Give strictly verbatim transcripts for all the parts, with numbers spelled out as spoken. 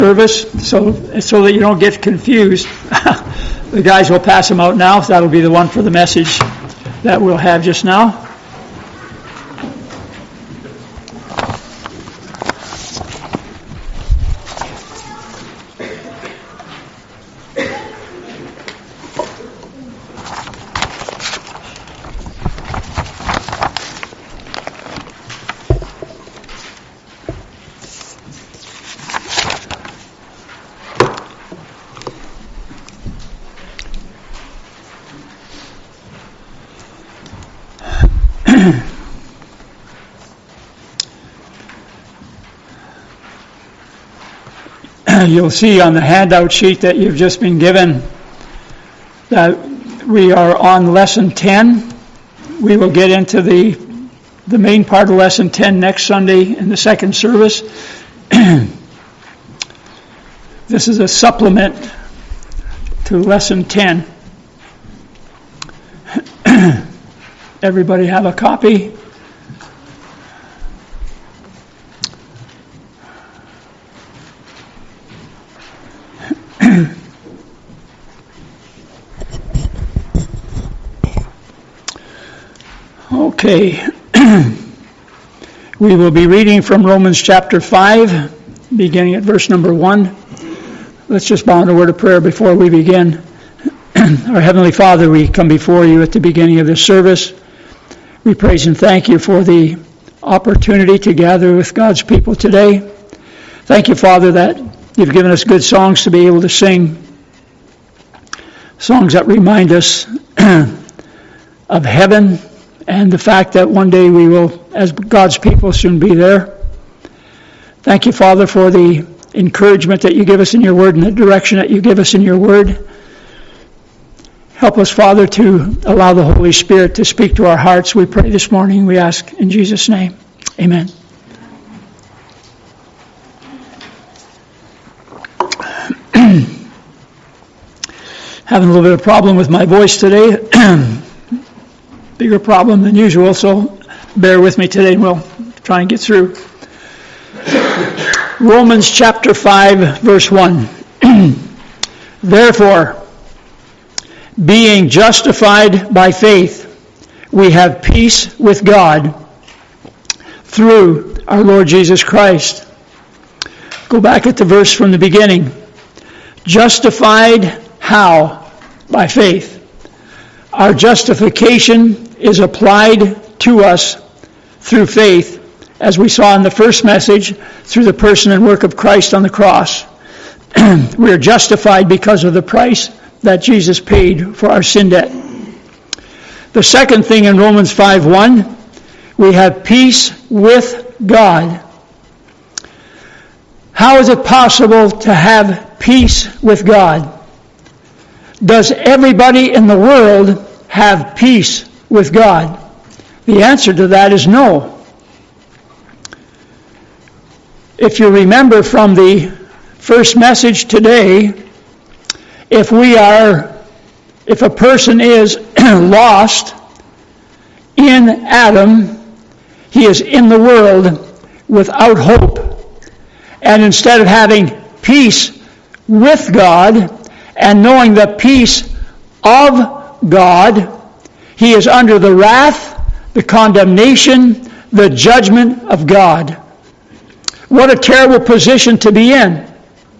service, so so that you don't get confused. The guys will pass them out now. So that'll be the one for the message that we'll have just now. You'll see on the handout sheet that you've just been given that we are on lesson ten. We will get into the the main part of lesson ten next Sunday in the second service. This is a supplement to lesson ten. Everybody have a copy? Okay. We will be reading from Romans chapter five, beginning at verse number one. Let's just bow in a word of prayer before we begin. Our Heavenly Father, we come before you at the beginning of this service. We praise and thank you for the opportunity to gather with God's people today. Thank you, Father, that you've given us good songs to be able to sing. Songs that remind us of heaven and the fact that one day we will, as God's people, soon be there. Thank you, Father, for the encouragement that you give us in your word and the direction that you give us in your word. Help us, Father, to allow the Holy Spirit to speak to our hearts. We pray this morning, we ask in Jesus' name. Amen. Having a little bit of problem with my voice today. Bigger problem than usual, so bear with me today and we'll try and get through. Romans chapter five, verse one. Therefore, being justified by faith, we have peace with God through our Lord Jesus Christ. Go back at the verse from the beginning. Justified how? By faith. Our justification is applied to us through faith, as we saw in the first message, through the person and work of Christ on the cross. We are justified because of the price that Jesus paid for our sin debt. The second thing in Romans five one, we have peace with God. How is it possible to have peace with God? Does everybody in the world have peace with God? The answer to that is no. If you remember from the first message today, if we are, if a person is lost in Adam, he is in the world without hope. And instead of having peace with God and knowing the peace of God, he is under the wrath, the condemnation, the judgment of God. What a terrible position to be in.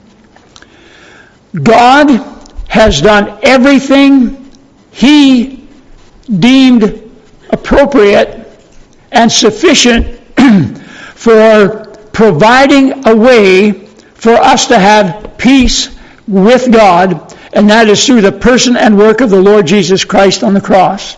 God has done everything he deemed appropriate and sufficient for providing a way for us to have peace with God, and that is through the person and work of the Lord Jesus Christ on the cross.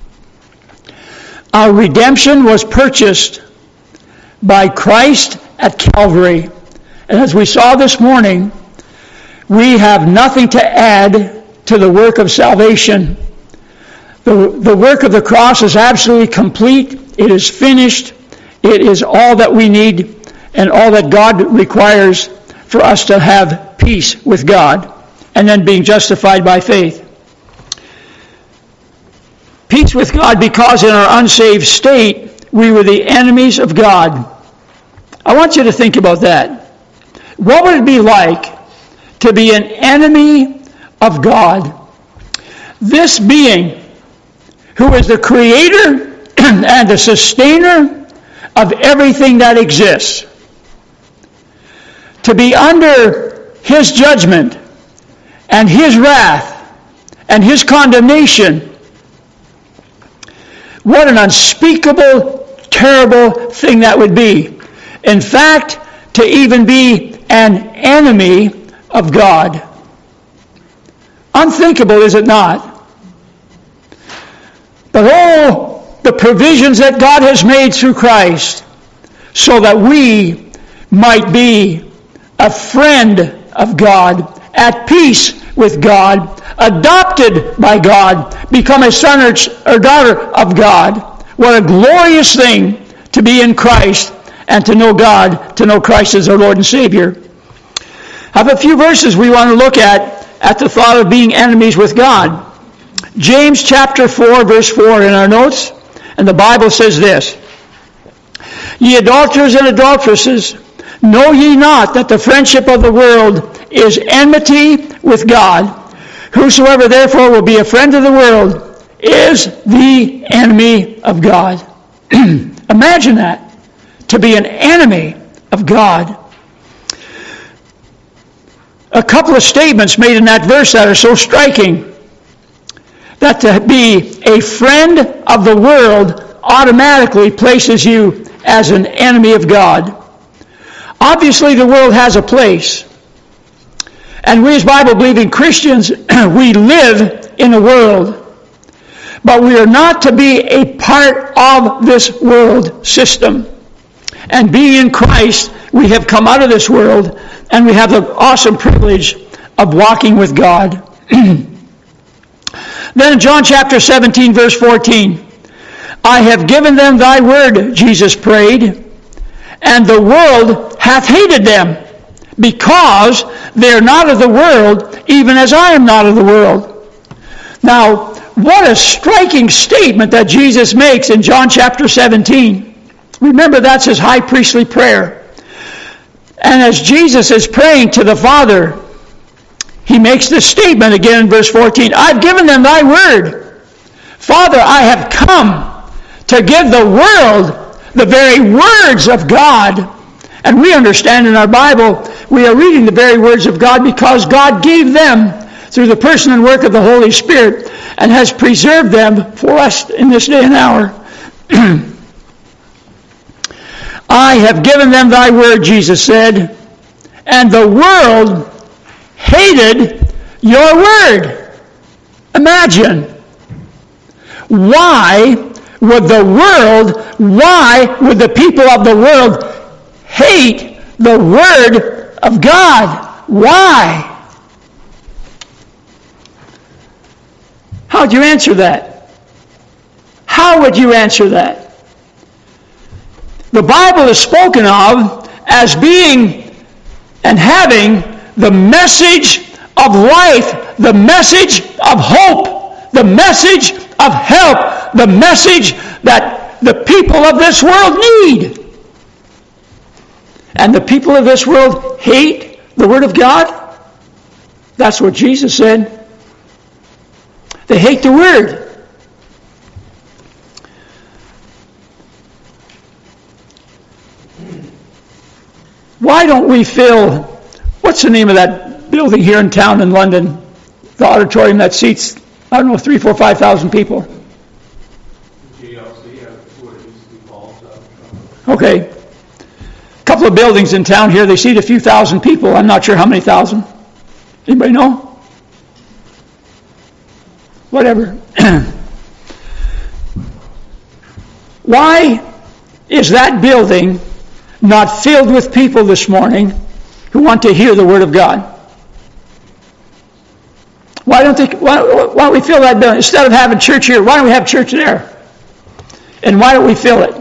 Our redemption was purchased by Christ at Calvary. And as we saw this morning, we have nothing to add to the work of salvation. The, the work of the cross is absolutely complete. It is finished. It is all that we need and all that God requires for us to have peace with God and then being justified by faith. Peace with God because in our unsaved state, we were the enemies of God. I want you to think about that. What would it be like to be an enemy of God? This being, who is the creator and the sustainer of everything that exists, to be under his judgment and his wrath and his condemnation. What an unspeakable, terrible thing that would be. In fact, to even be an enemy of God. Unthinkable, is it not? But oh, the provisions that God has made through Christ, so that we might be a friend of God, at peace with God, adopted by God, become a son or daughter of God. What a glorious thing to be in Christ and to know God, to know Christ as our Lord and Savior. I have a few verses we want to look at at the thought of being enemies with God. James chapter four, verse four in our notes, and the Bible says this: Ye adulterers and adulteresses, know ye not that the friendship of the world is enmity with God? Whosoever therefore will be a friend of the world is the enemy of God. Imagine that, to be an enemy of God. A couple of statements made in that verse that are so striking, that to be a friend of the world automatically places you as an enemy of God. Obviously, the world has a place. And we as Bible-believing Christians, we live in a world. But we are not to be a part of this world system. And being in Christ, we have come out of this world, and we have the awesome privilege of walking with God. Then in John chapter seventeen, verse fourteen, I have given them thy word, Jesus prayed, and the world hath hated them, because they are not of the world, even as I am not of the world. Now, what a striking statement that Jesus makes in John chapter seventeen. Remember, that's his high priestly prayer. And as Jesus is praying to the Father, he makes this statement again in verse fourteen. I've given them thy word. Father, I have come to give the world the very words of God. And we understand in our Bible, we are reading the very words of God because God gave them through the person and work of the Holy Spirit and has preserved them for us in this day and hour. I have given them thy word, Jesus said, and the world hated your word. Imagine. Why would the world, why would the people of the world hate the word of God? Why? How would you answer that? How would you answer that? The Bible is spoken of as being and having the message of life, the message of hope, the message of help, the message that the people of this world need. And the people of this world hate the Word of God? That's what Jesus said. They hate the Word. Why don't we fill, what's the name of that building here in town in London? The auditorium that seats, I don't know, three, four, five thousand people. G L C, that's what it used to be called. Okay. A couple of buildings in town here, they seat a few thousand people. I'm not sure how many thousand. Anybody know? Whatever. Why is that building not filled with people this morning who want to hear the Word of God? Why don't they? Why, why don't we fill that building instead of having church here? Why don't we have church there? And why don't we fill it?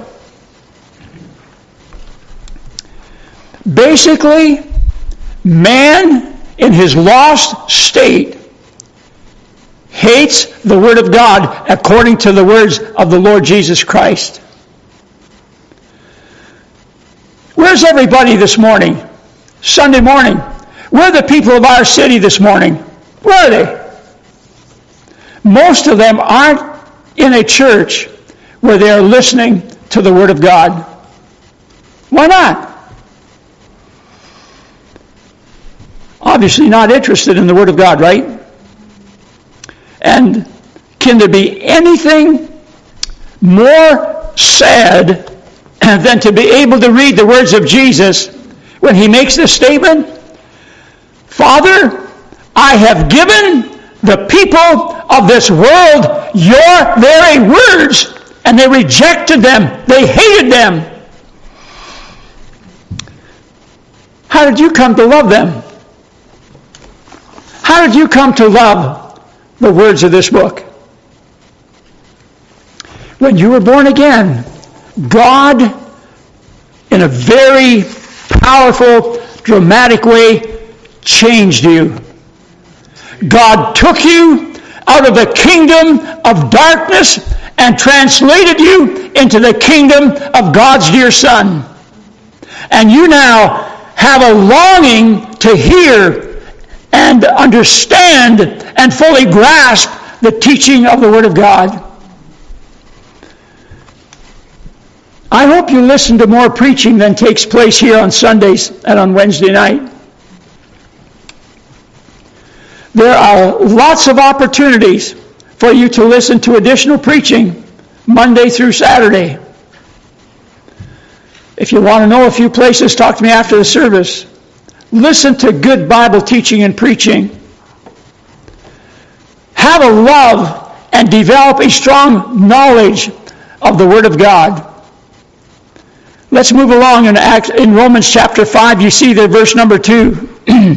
Basically, man in his lost state hates the Word of God according to the words of the Lord Jesus Christ. Where's everybody this morning Sunday morning. Where are the people of our city this morning? Where are they? Most of them aren't in a church where they are listening to the Word of God. Why not? Obviously not interested in the Word of God, right? And can there be anything more sad than to be able to read the words of Jesus when he makes this statement? Father, I have given the people of this world your very words, and they rejected them. They hated them. How did you come to love them? How did you come to love the words of this book? When you were born again, God, in a very powerful, dramatic way, changed you. God took you out of the kingdom of darkness and translated you into the kingdom of God's dear Son. And you now have a longing to hear and understand and fully grasp the teaching of the Word of God. I hope you listen to more preaching than takes place here on Sundays and on Wednesday night. There are lots of opportunities for you to listen to additional preaching Monday through Saturday. If you want to know a few places, talk to me after the service. Listen to good Bible teaching and preaching. Have a love and develop a strong knowledge of the Word of God. Let's move along in, Acts, in Romans chapter five. You see the verse number two.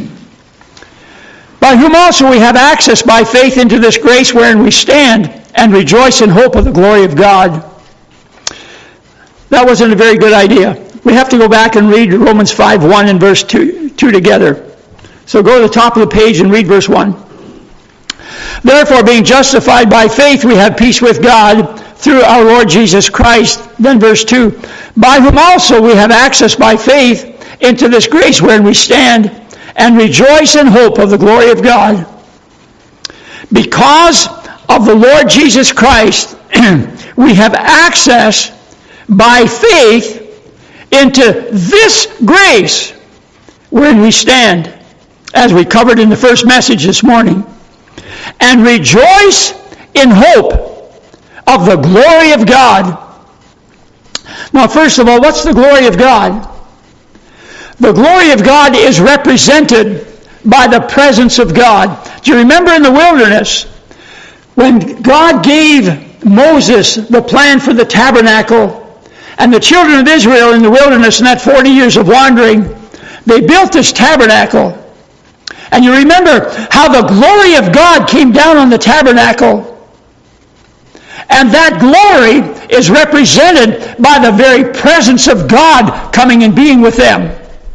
By whom also we have access by faith into this grace wherein we stand and rejoice in hope of the glory of God. That wasn't a very good idea. We have to go back and read Romans five one and verse two, two together. So go to the top of the page and read verse one. Therefore, being justified by faith, we have peace with God through our Lord Jesus Christ. Then verse two. By whom also we have access by faith into this grace wherein we stand and rejoice in hope of the glory of God. Because of the Lord Jesus Christ, we have access by faith into this grace wherein we stand, as we covered in the first message this morning, and rejoice in hope of the glory of God. Now, first of all, what's the glory of God? The glory of God is represented by the presence of God. Do you remember in the wilderness when God gave Moses the plan for the tabernacle, and the children of Israel in the wilderness in that forty years of wandering, they built this tabernacle. And you remember how the glory of God came down on the tabernacle. And that glory is represented by the very presence of God coming and being with them.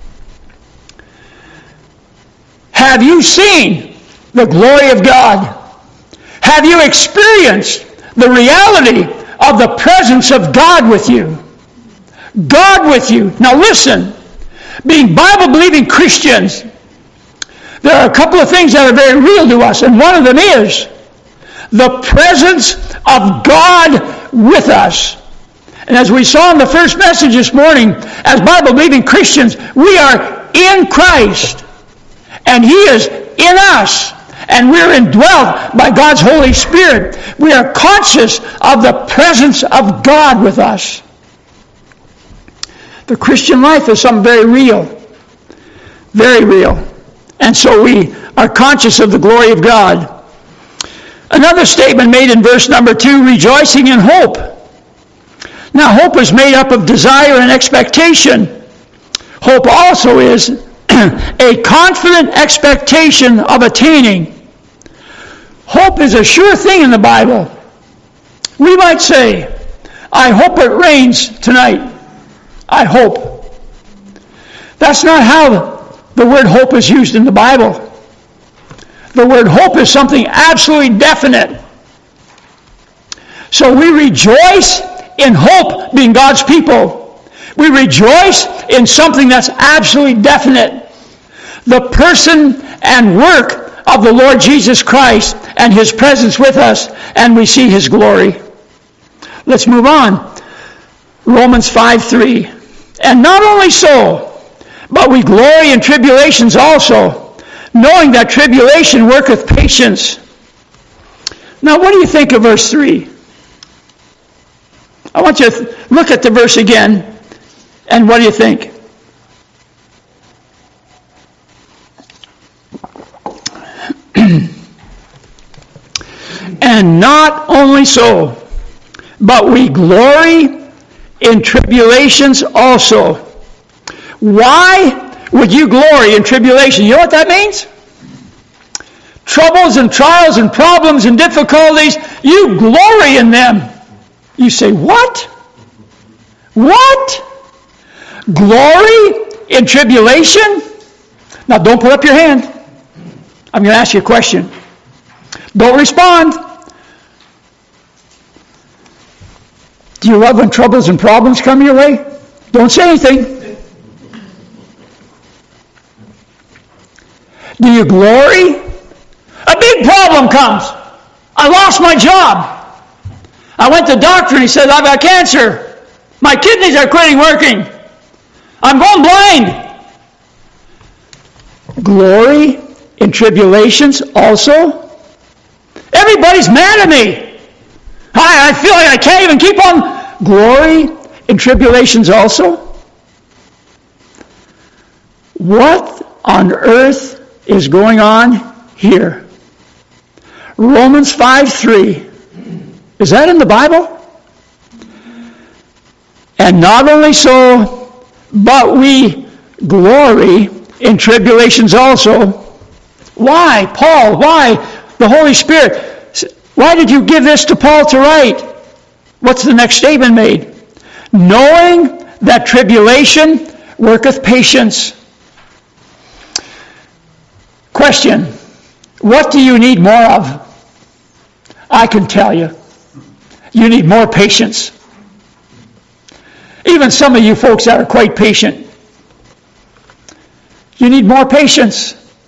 Have you seen the glory of God? Have you experienced the reality of the presence of God with you? God with you. Now listen, being Bible-believing Christians, there are a couple of things that are very real to us, and one of them is the presence of God with us. And as we saw in the first message this morning, as Bible-believing Christians, we are in Christ, and He is in us, and we're indwelt by God's Holy Spirit. We are conscious of the presence of God with us. The Christian life is something very real, very real. And so we are conscious of the glory of God. Another statement made in verse number two, rejoicing in hope. Now, hope is made up of desire and expectation. Hope also is a confident expectation of attaining. Hope is a sure thing in the Bible. We might say, I hope it rains tonight. I hope. That's not how the word hope is used in the Bible. The word hope is something absolutely definite. So we rejoice in hope, being God's people. We rejoice in something that's absolutely definite. the person and work of the Lord Jesus Christ and his presence with us, and we see his glory. Let's move on. Romans five three. And not only so, but we glory in tribulations also, knowing that tribulation worketh patience. Now, what do you think of verse three? I want you to look at the verse again, and what do you think? And not only so, but we glory in tribulations also. Why would you glory in tribulation? You know what that means? Troubles and trials and problems and difficulties, you glory in them. You say, what? What? Glory in tribulation? Now don't put up your hand. I'm going to ask you a question. Don't respond. Do you love when troubles and problems come your way? Don't say anything. Do you glory? A big problem comes. I lost my job. I went to the doctor and he said, I've got cancer. My kidneys are quitting working. I'm going blind. Glory in tribulations also? Everybody's mad at me. I, I feel like I can't even keep on. Glory in tribulations also? What on earth is going on here? Romans five three. Is that in the Bible? And not only so, but we glory in tribulations also. Why? Paul, why? The Holy Spirit. Why did you give this to Paul to write? What's the next statement made? Knowing that tribulation worketh patience. Question. What do you need more of? I can tell you. You need more patience. Even some of you folks that are quite patient. You need more patience.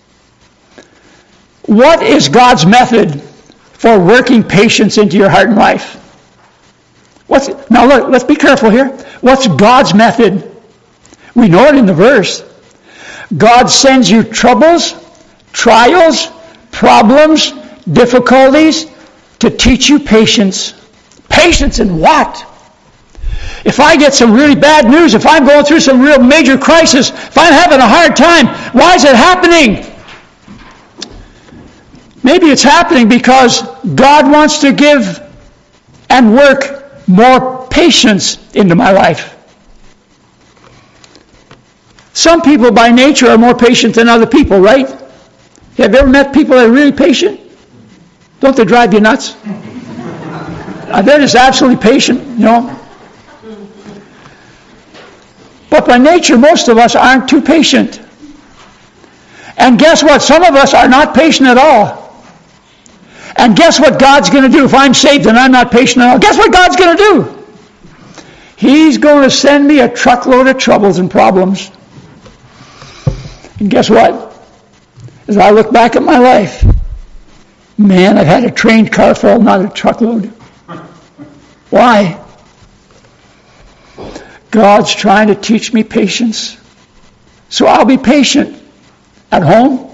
What is God's method for working patience into your heart and life? What's now look, let's be careful here. What's God's method? We know it in the verse. God sends you troubles, trials, problems, difficulties to teach you patience. Patience in what? If I get some really bad news, if I'm going through some real major crisis, if I'm having a hard time, why is it happening? Maybe it's happening because God wants to give and work more patience into my life. Some people by nature are more patient than other people, right? Have you ever met people that are really patient? Don't they drive you nuts? They're just absolutely patient, you know. But by nature, most of us aren't too patient. And guess what? Some of us are not patient at all. And guess what God's going to do if I'm saved and I'm not patient at all? Guess what God's going to do? He's going to send me a truckload of troubles and problems. And guess what? As I look back at my life, man, I've had a trained car full, not a truckload. Why? God's trying to teach me patience. So I'll be patient at home,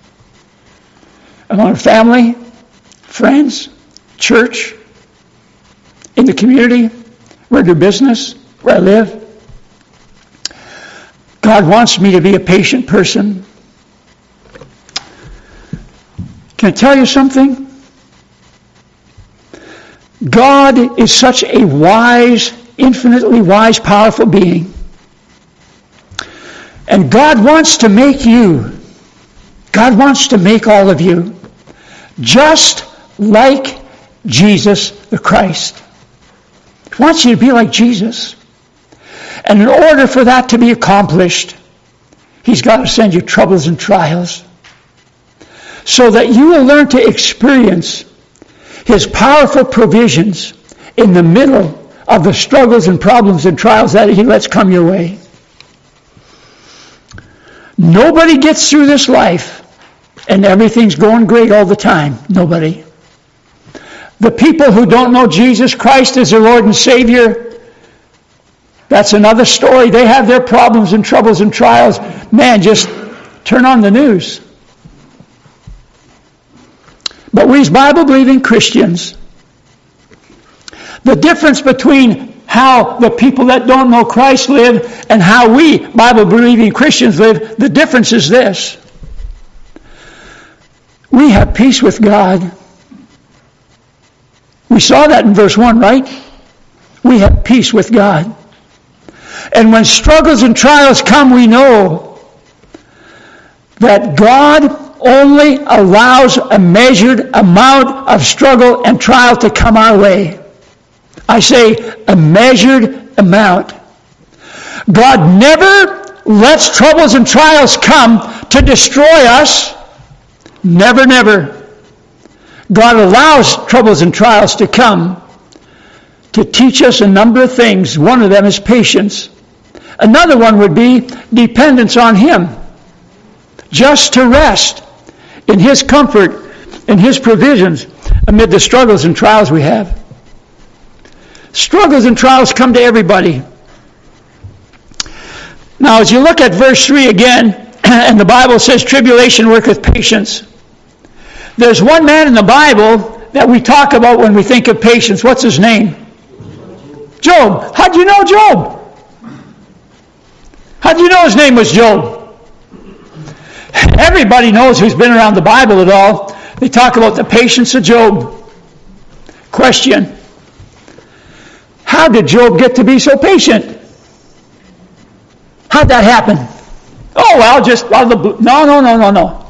among family, friends, church, in the community, where I do business, where I live. God wants me to be a patient person. Can I tell you something? God is such a wise, infinitely wise, powerful being. And God wants to make you, God wants to make all of you just like Jesus the Christ. He wants you to be like Jesus. And in order for that to be accomplished, He's got to send you troubles and trials so that you will learn to experience His powerful provisions in the middle of the struggles and problems and trials that He lets come your way. Nobody gets through this life and everything's going great all the time. Nobody. The people who don't know Jesus Christ as their Lord and Savior, that's another story. They have their problems and troubles and trials. Man, just turn on the news. But we as Bible-believing Christians, the difference between how the people that don't know Christ live and how we Bible-believing Christians live, the difference is this. We have peace with God. We saw that in verse one, right? We have peace with God. And when struggles and trials come, we know that God only allows a measured amount of struggle and trial to come our way. I say a measured amount. God never lets troubles and trials come to destroy us. Never, never. God allows troubles and trials to come to teach us a number of things. One of them is patience. Another one would be dependence on Him. Just to rest in His comfort and His provisions amid the struggles and trials we have. Struggles and trials come to everybody. Now, as you look at verse three again, and the Bible says, tribulation worketh patience. There's one man in the Bible that we talk about when we think of patience. What's his name? Job. How'd you know Job? How'd you know his name was Job? Everybody knows who's been around the Bible at all. They talk about the patience of Job. Question. How did Job get to be so patient? How'd that happen? Oh, well, just out of the blue. No, no, no, no, no.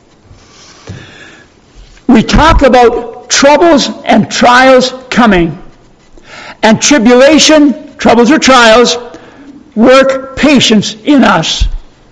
We talk about troubles and trials coming. And tribulation, troubles or trials, work patience in us.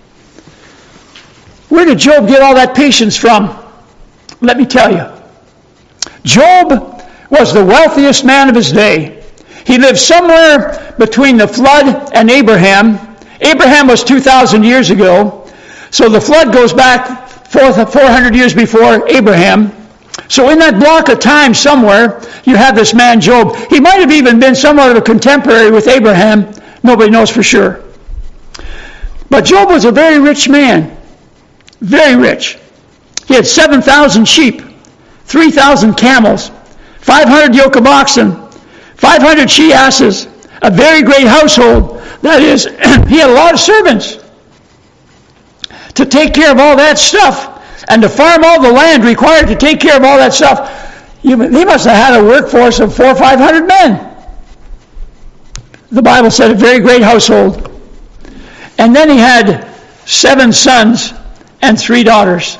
Where did Job get all that patience from? Let me tell you. Job was the wealthiest man of his day. He lived somewhere between the flood and Abraham. Abraham was two thousand years ago. So the flood goes back four hundred years before Abraham. So in that block of time somewhere, you have this man Job. He might have even been somewhat of a contemporary with Abraham. Nobody knows for sure. But Job was a very rich man. Very rich. He had seven thousand sheep, three thousand camels, five hundred yoke of oxen, five hundred she-asses, a very great household. That is, he had a lot of servants to take care of all that stuff and to farm all the land required to take care of all that stuff. You, he must have had a workforce of four or five hundred men. The Bible said a very great household. And then he had seven sons and three daughters.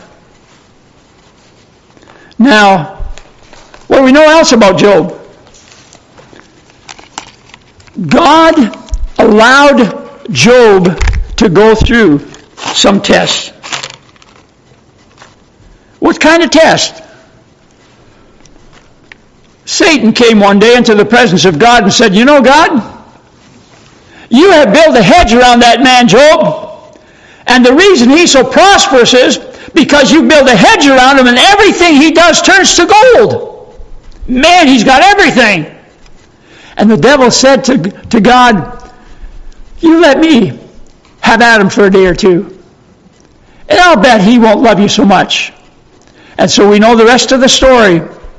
Now, what do we know else about Job? God allowed Job to go through some tests. What kind of test? Satan came one day into the presence of God and said, you know, God, you have built a hedge around that man Job. And the reason he's so prosperous is because you build a hedge around him and everything he does turns to gold. Man, he's got everything. And the devil said to, to God, you let me have Adam for a day or two. And I'll bet he won't love you so much. And so we know the rest of the story.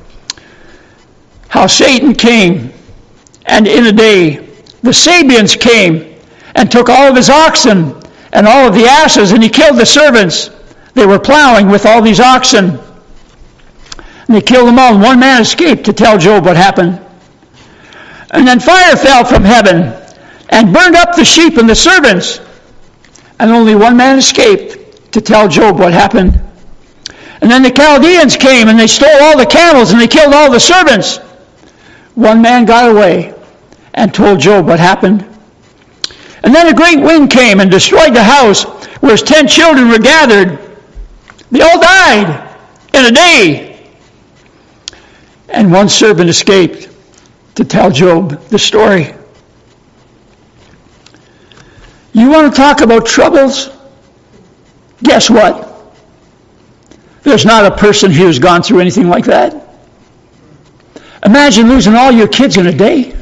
How Satan came, and in a day, the Sabians came and took all of his oxen and all of the asses, and he killed the servants. They were plowing with all these oxen. And they killed them all, and one man escaped to tell Job what happened. And then fire fell from heaven and burned up the sheep and the servants. And only one man escaped to tell Job what happened. And then the Chaldeans came and they stole all the camels and they killed all the servants. One man got away and told Job what happened. And then a great wind came and destroyed the house where his ten children were gathered. They all died in a day. And one servant escaped to tell Job the story. You want to talk about troubles? Guess what? There's not a person here who's gone through anything like that. Imagine losing all your kids in a day.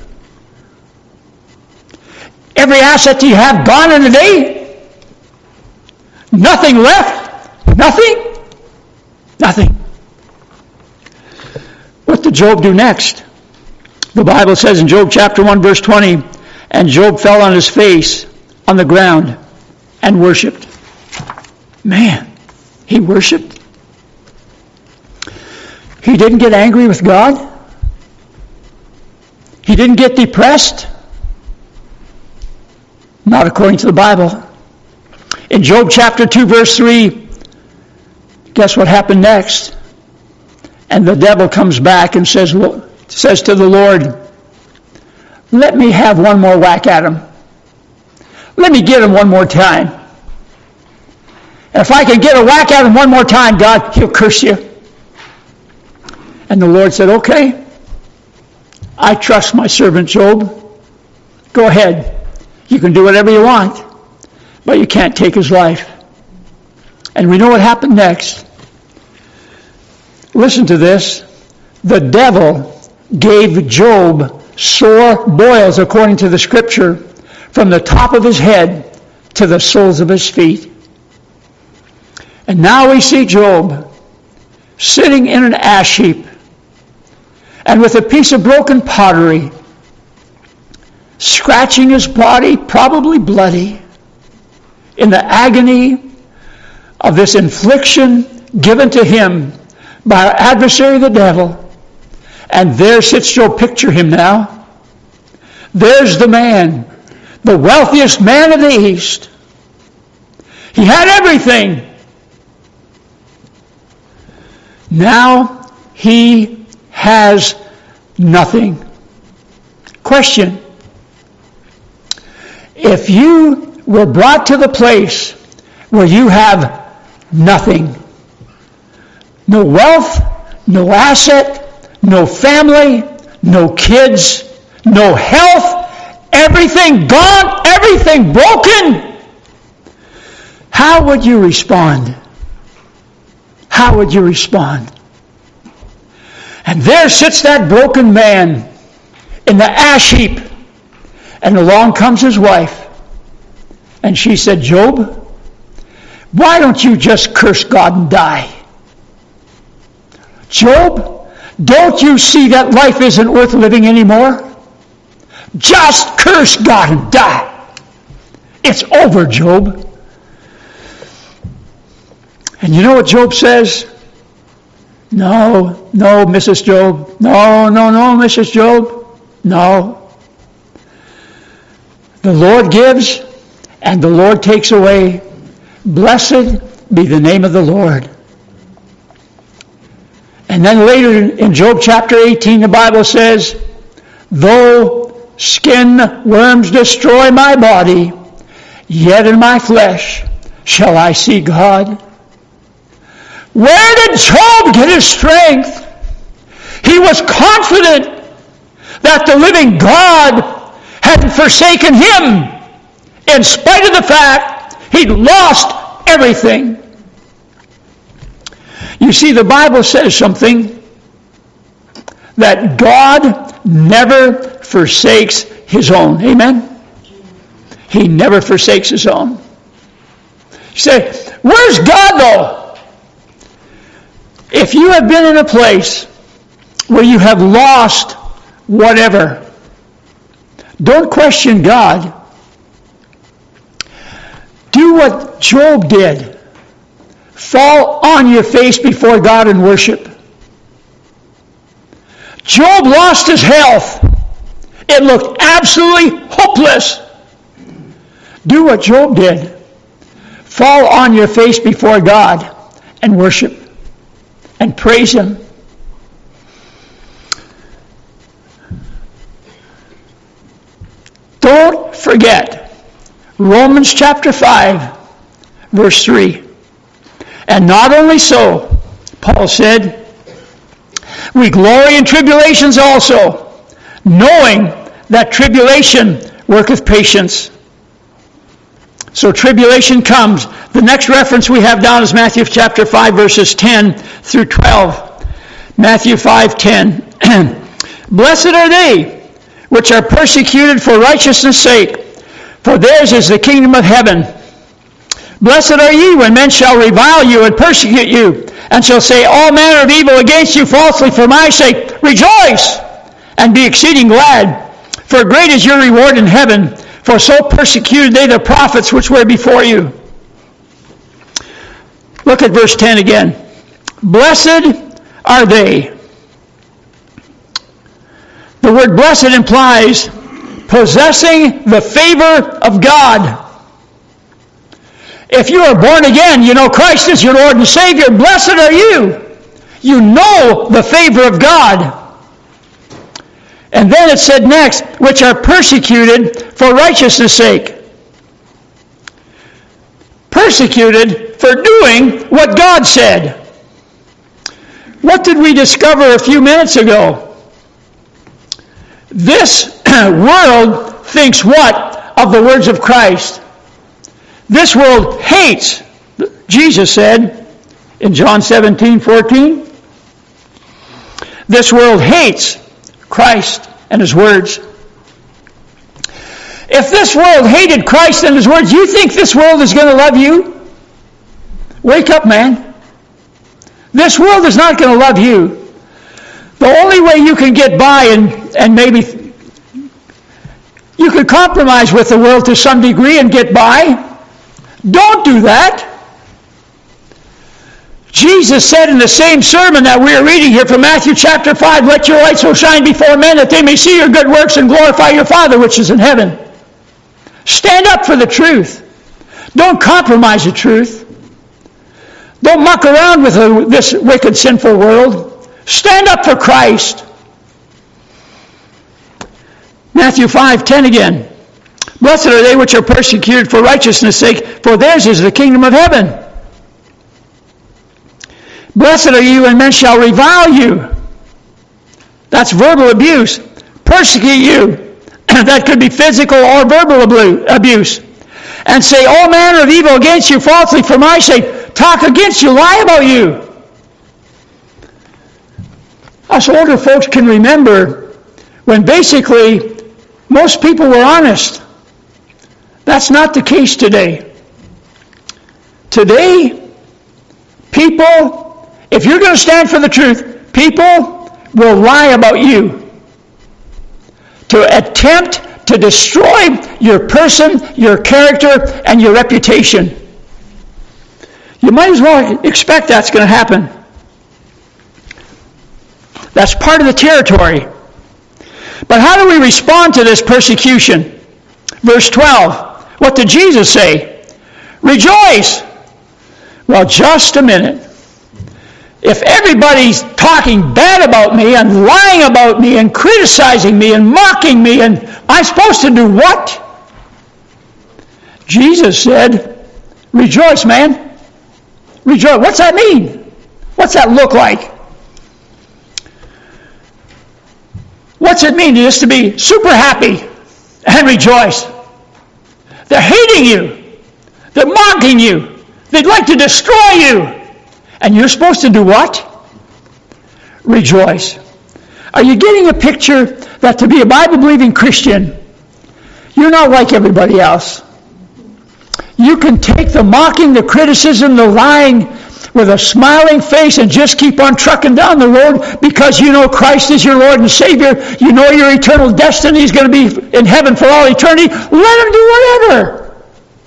Every asset you have gone in a day. Nothing left. Nothing. Nothing. What did Job do next? The Bible says in Job chapter one, verse twenty, and Job fell on his face on the ground and worshipped. Man, he worshipped. He didn't get angry with God. He didn't get depressed. Not according to the Bible. In Job chapter two, verse three, guess what happened next? And the devil comes back and says, says to the Lord, let me have one more whack at him. Let me get him one more time. And if I can get a whack at him one more time, God, he'll curse you. And the Lord said, okay, I trust my servant Job. Go ahead. You can do whatever you want, but you can't take his life. And we know what happened next. Listen to this. The devil gave Job sore boils, according to the scripture, from the top of his head to the soles of his feet. And now we see Job sitting in an ash heap and with a piece of broken pottery, scratching his body, probably bloody, in the agony of this infliction given to him by our adversary the devil. And there sits Job. Picture him now. There's the man, the wealthiest man of the East. He had everything. Now he has nothing. Question. If you were brought to the place where you have nothing, no wealth, no asset, no family, no kids, no health, everything gone, everything broken, how would you respond? How would you respond? And there sits that broken man in the ash heap, and along comes his wife, and she said, Job, why don't you just curse God and die? Job, don't you see that life isn't worth living anymore? Just curse God and die. It's over, Job. And you know what Job says? No, no, Missus Job. No, no, no, Missus Job. No. The Lord gives and the Lord takes away. Blessed be the name of the Lord. And then later in Job chapter eighteen, the Bible says, though skin worms destroy my body, yet in my flesh shall I see God. Where did Job get his strength? He was confident that the living God hadn't forsaken him, in spite of the fact he'd lost everything. You see, the Bible says something, that God never forsakes his own. Amen? He never forsakes his own. You say, where's God though? If you have been in a place where you have lost whatever, don't question God. Do what Job did. Fall on your face before God and worship. Job lost his health. It looked absolutely hopeless. Do what Job did. Fall on your face before God and worship and praise him. Don't forget Romans chapter five, verse three. And not only so, Paul said, we glory in tribulations also, knowing that tribulation worketh patience. So tribulation comes. The next reference we have down is Matthew chapter five, verses ten through twelve. Matthew five ten. Blessed are they which are persecuted for righteousness' sake, for theirs is the kingdom of heaven. Blessed are ye when men shall revile you and persecute you, and shall say all manner of evil against you falsely for my sake. Rejoice, and be exceeding glad, for great is your reward in heaven. For so persecuted they the prophets which were before you. Look at verse ten again. Blessed are they. The word blessed implies possessing the favor of God. If you are born again, you know Christ is your Lord and Savior. Blessed are you. You know the favor of God. And then it said next, which are persecuted for righteousness' sake. Persecuted for doing what God said. What did we discover a few minutes ago? This world thinks what of the words of Christ? This world hates, Jesus said in John seventeen fourteen. This world hates Christ and His words. If this world hated Christ and His words, you think this world is going to love you? Wake up, man. This world is not going to love you. The only way you can get by and, and maybe you could compromise with the world to some degree and get by. Don't do that. Jesus said in the same sermon that we are reading here from Matthew chapter five, let your light so shine before men that they may see your good works and glorify your Father which is in heaven. Stand up for the truth. Don't compromise the truth. Don't muck around with this wicked, sinful world. Stand up for Christ. Matthew five ten again. Blessed are they which are persecuted for righteousness' sake, for theirs is the kingdom of heaven. Blessed are you when men shall revile you. That's verbal abuse. Persecute you. That could be physical or verbal abuse. And say all manner of evil against you falsely for my sake. Talk against you, lie about you. Us older folks can remember when basically most people were honest. That's not the case today. Today, people, if you're going to stand for the truth, people will lie about you to attempt to destroy your person, your character, and your reputation. You might as well expect that's going to happen. That's part of the territory. But how do we respond to this persecution? Verse twelve. What did Jesus say? Rejoice. Well, just a minute. If everybody's talking bad about me and lying about me and criticizing me and mocking me, and I'm supposed to do what? Jesus said, rejoice, man. Rejoice. What's that mean? What's that look like? What's it mean just to be super happy and rejoice? They're hating you. They're mocking you. They'd like to destroy you. And you're supposed to do what? Rejoice. Are you getting a picture that to be a Bible-believing Christian, you're not like everybody else? You can take the mocking, the criticism, the lying with a smiling face and just keep on trucking down the road because you know Christ is your Lord and Savior. You know your eternal destiny is going to be in heaven for all eternity. Let Him do whatever.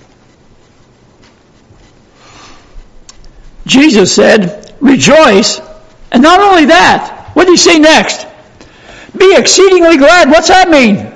Jesus said, rejoice. And not only that, what did He say next? Be exceedingly glad. What's that mean?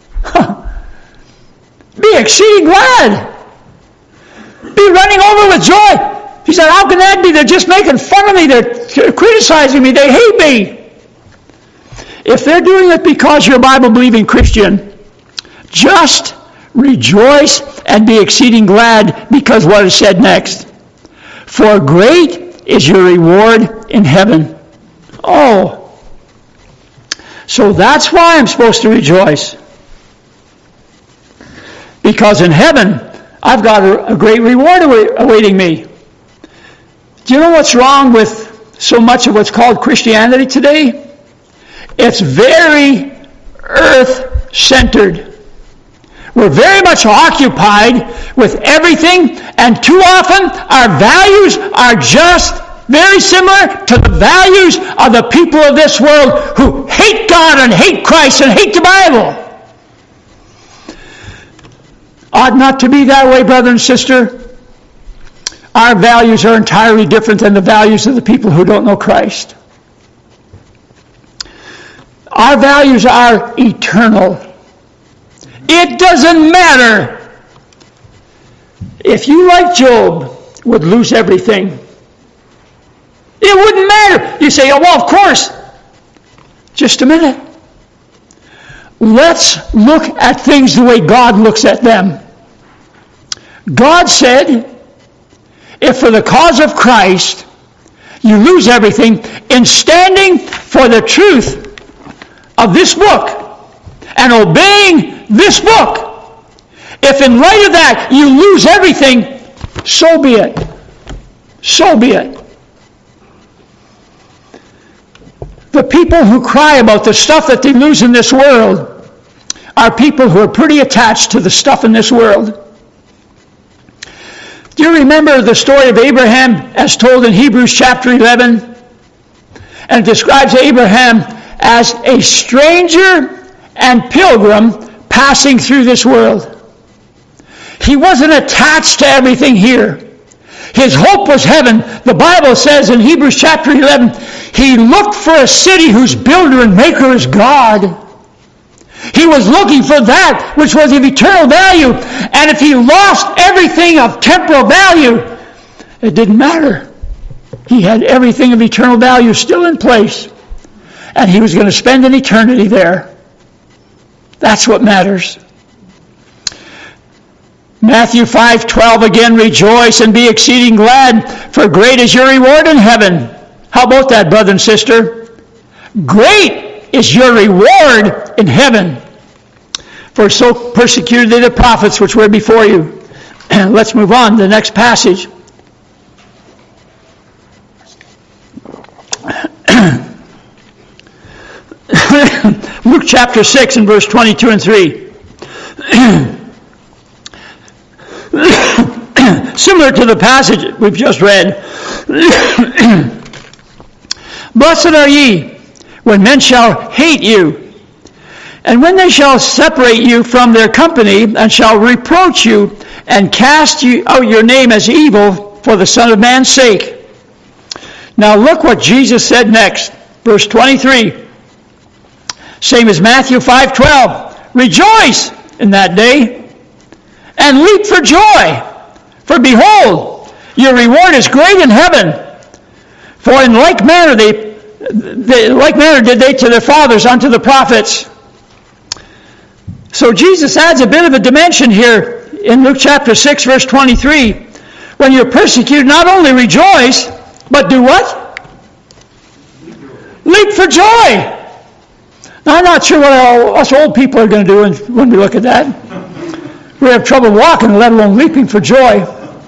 Be exceeding glad. Be running over with joy. He said, how can that be? They're just making fun of me. They're criticizing me. They hate me. If they're doing it because you're a Bible-believing Christian, just rejoice and be exceeding glad because what is said next. For great is your reward in heaven. Oh. So that's why I'm supposed to rejoice. Because in heaven, I've got a, a great reward awaiting me. Do you know what's wrong with so much of what's called Christianity today? It's very earth-centered. We're very much occupied with everything, and too often our values are just very similar to the values of the people of this world who hate God and hate Christ and hate the Bible. Ought not to be that way, brother and sister. Our values are entirely different than the values of the people who don't know Christ. Our values are eternal. It doesn't matter if you, like Job, would lose everything. It wouldn't matter. You say, oh, well, of course. Just a minute. Let's look at things the way God looks at them. God said, if for the cause of Christ you lose everything in standing for the truth of this book and obeying this book, if in light of that you lose everything, so be it. So be it. The people who cry about the stuff that they lose in this world are people who are pretty attached to the stuff in this world. Do you remember the story of Abraham as told in Hebrews chapter eleven? And it describes Abraham as a stranger and pilgrim passing through this world. He wasn't attached to everything here. His hope was heaven. The Bible says in Hebrews chapter eleven, he looked for a city whose builder and maker is God. He was looking for that which was of eternal value. And if he lost everything of temporal value, it didn't matter. He had everything of eternal value still in place. And he was going to spend an eternity there. That's what matters. Matthew five twelve again, rejoice and be exceeding glad, for great is your reward in heaven. How about that, brother and sister? Great is your reward in heaven. For so persecuted they the prophets which were before you. Let's move on to the next passage. Luke chapter six and verse twenty-two and three. Similar to the passage we've just read. Blessed are ye when men shall hate you, and when they shall separate you from their company, and shall reproach you, and cast you out your name as evil for the Son of Man's sake. Now look what Jesus said next. Verse twenty-three. Same as Matthew five twelve. Rejoice in that day, and leap for joy. For behold, your reward is great in heaven. For in like manner they, they like manner did they to their fathers unto the prophets. So Jesus adds a bit of a dimension here in Luke chapter six, verse twenty-three. When you're persecuted, not only rejoice, but do what? Leap for joy. Now, I'm not sure what all, us old people are going to do when, when we look at that. We have trouble walking, let alone leaping for joy.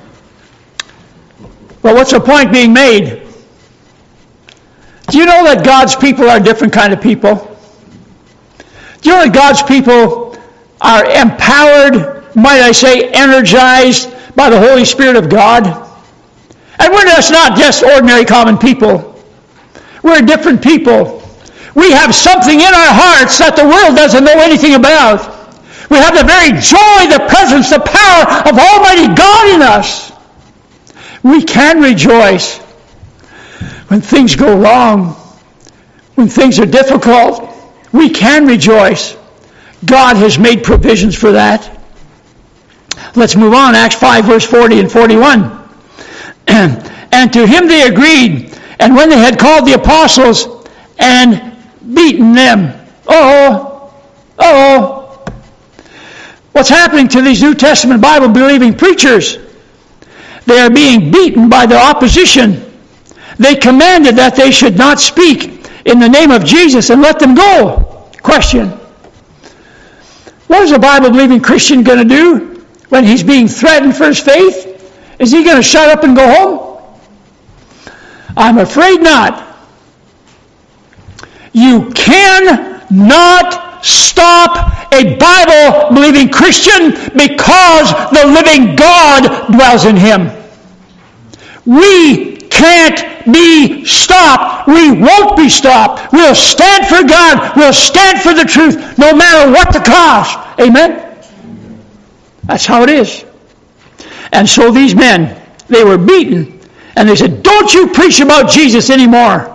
But what's the point being made? Do you know that God's people are a different kind of people? Do you know that God's people are empowered, might I say, energized by the Holy Spirit of God? And we're just not just ordinary common people. We're a different people. We have something in our hearts that the world doesn't know anything about. We have the very joy, the presence, the power of Almighty God in us. We can rejoice when things go wrong, when things are difficult. We can rejoice. God has made provisions for that. Let's move on. Acts five, verse forty and forty-one. And to him they agreed, and when they had called the apostles and beaten them. Oh, oh. What's happening to these New Testament Bible-believing preachers? They are being beaten by their opposition. They commanded that they should not speak in the name of Jesus and let them go. Question. What is a Bible-believing Christian going to do when he's being threatened for his faith? Is he going to shut up and go home? I'm afraid not. You cannot stop a Bible-believing Christian because the living God dwells in him. We can't be stopped. We won't be stopped. We'll stand for God. We'll stand for the truth no matter what the cost. Amen? That's how it is. And so these men, they were beaten, and they said, don't you preach about Jesus anymore.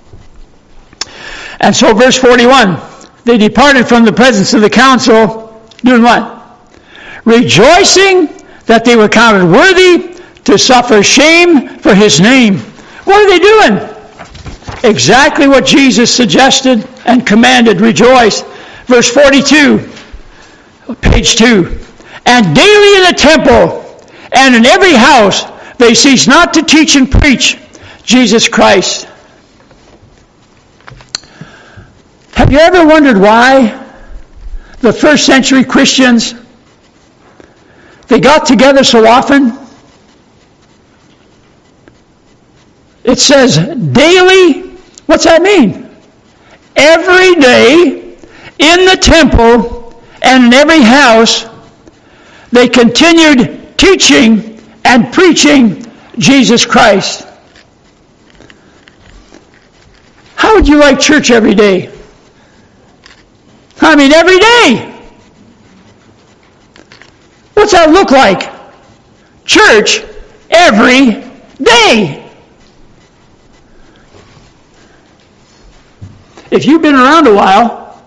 And so verse forty-one, they departed from the presence of the council, doing what? Rejoicing that they were counted worthy to suffer shame for his name. What are they doing? Exactly what Jesus suggested and commanded. Rejoice. Verse forty-two, page two. And daily in the temple and in every house they cease not to teach and preach Jesus Christ. Have you ever wondered why the first century Christians, they got together so often? It says daily. What's that mean? Every day in the temple and in every house they continued teaching and preaching Jesus Christ. How would you like church every day? I mean, every day. What's that look like? Church every day. If you've been around a while,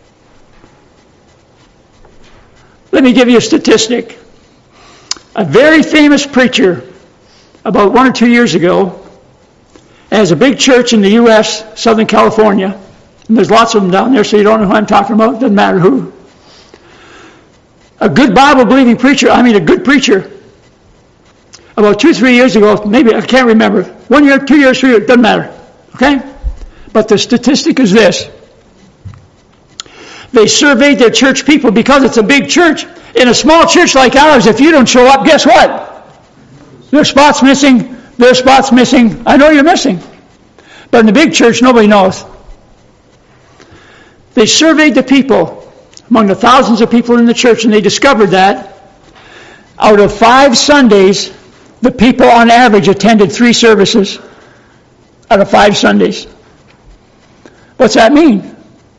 let me give you a statistic. A very famous preacher, about one or two years ago, has a big church in the U S, Southern California. And there's lots of them down there, so you don't know who I'm talking about. Doesn't matter who. A good Bible-believing preacher, I mean a good preacher, about two, three years ago, maybe, I can't remember, one year, two years, three years, doesn't matter. Okay? But the statistic is this. They surveyed their church people because it's a big church. In a small church like ours, if you don't show up, guess what? There's spots missing, there's spots missing. I know you're missing. But in the big church, nobody knows. They surveyed the people among the thousands of people in the church, and they discovered that out of five Sundays, the people on average attended three services out of five Sundays. What's that mean?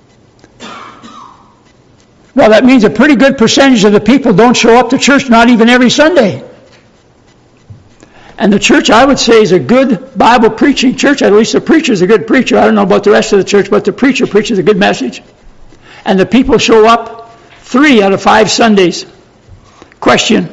Well, that means a pretty good percentage of the people don't show up to church, not even every Sunday. And the church, I would say, is a good Bible preaching church. At least the preacher is a good preacher. I don't know about the rest of the church, but the preacher preaches a good message. And the people show up three out of five Sundays. Question.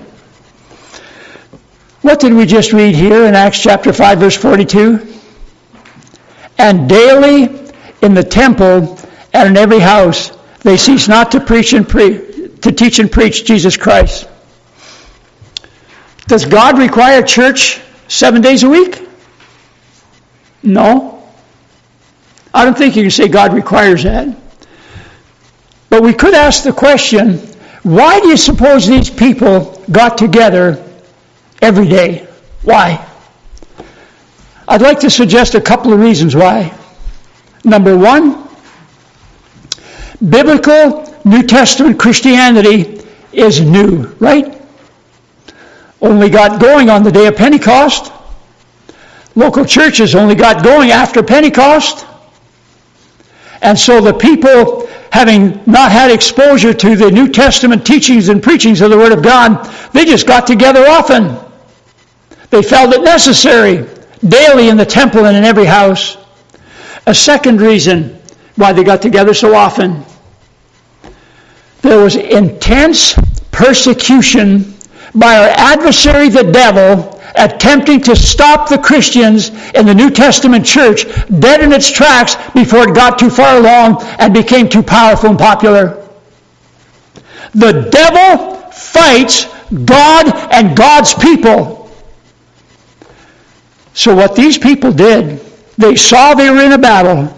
What did we just read here in Acts chapter five, verse forty-two? And daily in the temple and in every house they cease not to preach and pre- to teach and preach Jesus Christ. Does God require church seven days a week? No. I don't think you can say God requires that. But we could ask the question, why do you suppose these people got together every day? Why? I'd like to suggest a couple of reasons why. Number one, biblical New Testament Christianity is new, right? Only got going on the day of Pentecost. Local churches only got going after Pentecost. And so the people, having not had exposure to the New Testament teachings and preachings of the Word of God, they just got together often. They felt it necessary, daily in the temple and in every house. A second reason why they got together so often, there was intense persecution by our adversary, the devil, attempting to stop the Christians in the New Testament church dead in its tracks before it got too far along and became too powerful and popular. The devil fights God and God's people. So what these people did, they saw they were in a battle,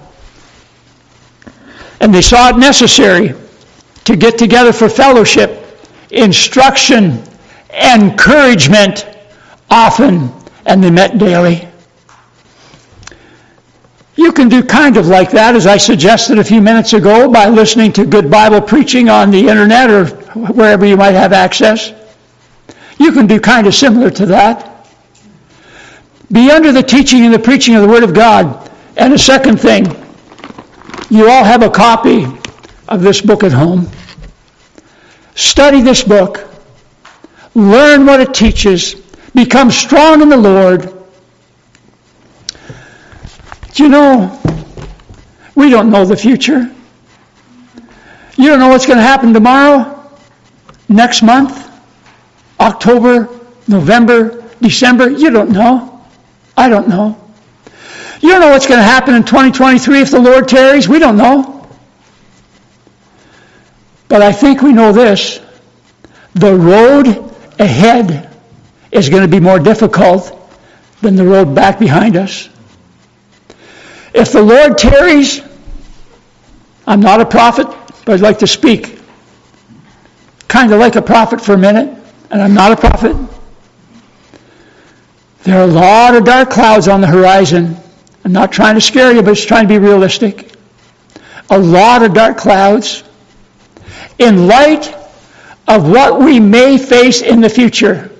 and they saw it necessary to get together for fellowship, instruction, encouragement often, and they met daily. You can do kind of like that, as I suggested a few minutes ago, by listening to good Bible preaching on the internet or wherever you might have access. You can do kind of similar to that. Be under the teaching and the preaching of the Word of God. And a second thing, you all have a copy of this book at home. Study this book. Learn what it teaches. Become strong in the Lord. Do you know, we don't know the future. You don't know what's going to happen tomorrow, next month, October, November, December. You don't know. I don't know. You don't know what's going to happen in twenty twenty-three if the Lord tarries. We don't know. But I think we know this. The road ahead is going to be more difficult than the road back behind us. If the Lord tarries, I'm not a prophet, but I'd like to speak kind of like a prophet for a minute, and I'm not a prophet. There are a lot of dark clouds on the horizon. I'm not trying to scare you, but it's trying to be realistic. A lot of dark clouds in light of what we may face in the future.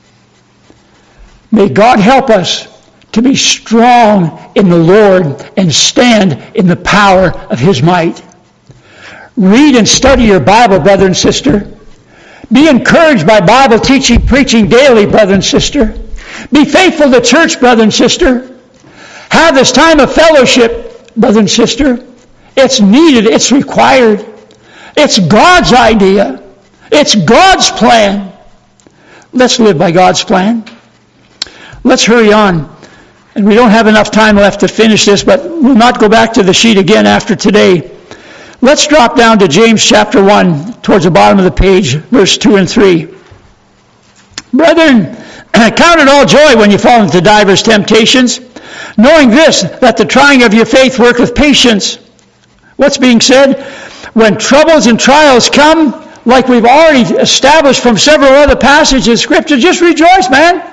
May God help us to be strong in the Lord and stand in the power of His might. Read and study your Bible, brother and sister. Be encouraged by Bible teaching, preaching daily, brother and sister. Be faithful to church, brother and sister. Have this time of fellowship, brother and sister. It's needed. It's required. It's God's idea. It's God's plan. Let's live by God's plan. Let's hurry on. And we don't have enough time left to finish this, but we'll not go back to the sheet again after today. Let's drop down to James chapter one, towards the bottom of the page, verse two and three. Brethren, count it all joy when you fall into divers temptations, knowing this, that the trying of your faith worketh patience. What's being said? When troubles and trials come, like we've already established from several other passages of Scripture, just rejoice, man.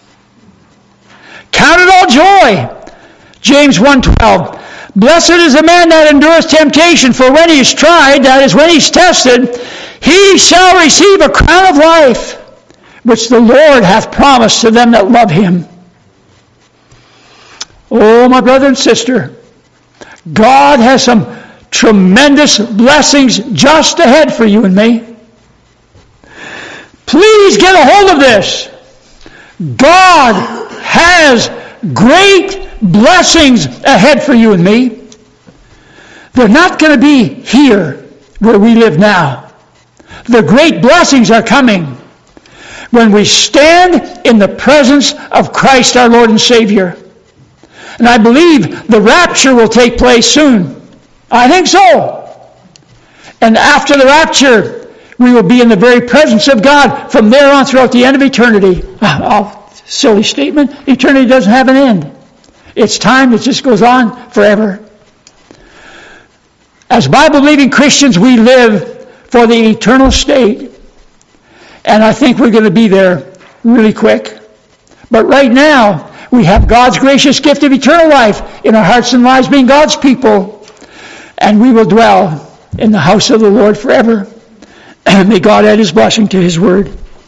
Count it all joy. James one twelve. Blessed is the man that endures temptation, for when he is tried, that is, when he is tested, he shall receive a crown of life, which the Lord hath promised to them that love him. Oh, my brother and sister, God has some tremendous blessings just ahead for you and me. Please get a hold of this. God has great blessings ahead for you and me. They're not going to be here where we live now. The great blessings are coming when we stand in the presence of Christ our Lord and Savior. And I believe the rapture will take place soon. I think so. And after the rapture, we will be in the very presence of God from there on throughout the end of eternity. Oh, silly statement. Eternity doesn't have an end. It's time that just goes on forever. As Bible-believing Christians, we live for the eternal state. And I think we're going to be there really quick. But right now, we have God's gracious gift of eternal life in our hearts and lives, being God's people. And we will dwell in the house of the Lord forever. May God add His blessing to His word.